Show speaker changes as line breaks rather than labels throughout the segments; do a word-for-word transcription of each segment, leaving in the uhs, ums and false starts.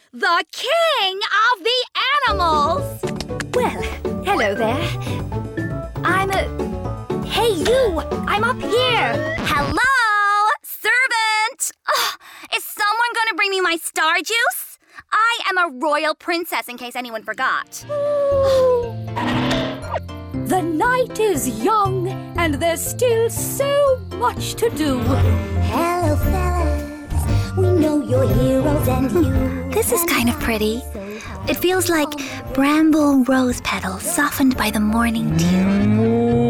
the king of the animals.
Well, hello there. I'm a... Hey, you! I'm up here!
Hello, servant. Oh, is someone going to bring me my star juice? I am a royal princess, in case anyone forgot.
The night is young, and there's still so much to do.
Hello, fellas. We know you're heroes and you.
This is kind of pretty. It feels like bramble rose petals softened by the morning dew.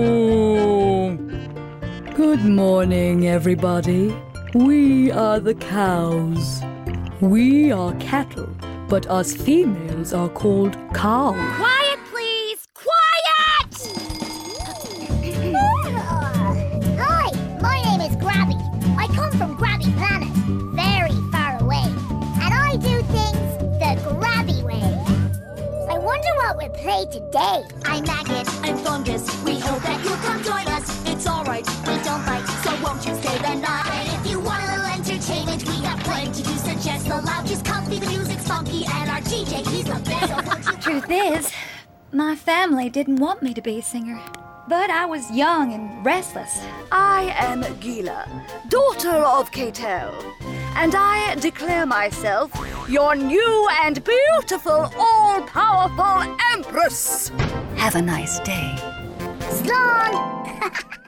Good morning, everybody. We are the cows. We are cattle, but us females are called cows.
Quiet, please. Quiet!
Hi, my name is Grabby. I come from Grabby Planet, very far away. And I do things the Grabby way. I wonder what we'll play today. I'm Maggot.
I'm Fungus. We hope that you'll come join us. It's alright, we don't bite, so won't you stay the night? And if you want a little entertainment, we have plenty to suggest. The lounge is comfy, the music's funky, and our D J, he's the best. So won't you...
Truth is, my family didn't want me to be a singer. But I was young and restless.
I am Gila, daughter of Catel, and I declare myself your new and beautiful, all-powerful Empress.
Have a nice day.
Slán!